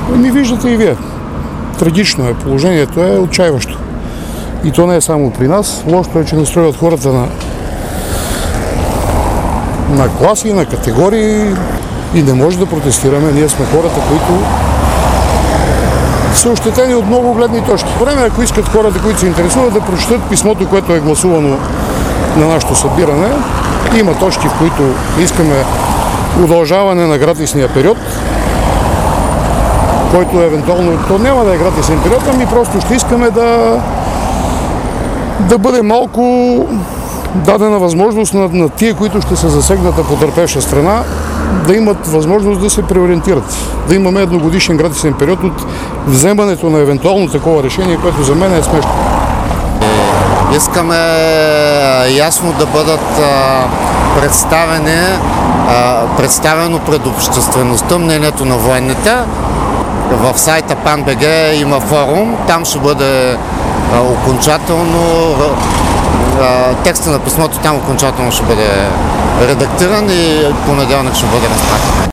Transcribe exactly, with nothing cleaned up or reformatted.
Ми виждате и вие. Трагично е. Положението е отчаиващо. И то не е само при нас. Лошото е, че настроят хората на, на класи, на категории и не може да протестираме. Ние сме хората, които са ощетени от много гледни точки. Време, ако искат хората, които се интересуват, да прочетат писмото, което е гласувано на нашето събиране. Има точки, в които искаме удължаване на гратисния период, който евентуално, то няма да е гратисен период, ами просто ще искаме да да бъде малко дадена възможност на, на тия, които ще са засегната потърпевша страна, да имат възможност да се преориентират. Да имаме едногодишен гратисен период от вземането на евентуално такова решение, което за мен е смешно. Искаме ясно да бъдат представени, представено пред обществеността мнението на военните. В сайта пан.бг има форум, там ще бъде окончателно, текста на писмото там окончателно ще бъде редактиран и понеделник ще бъде разпратен.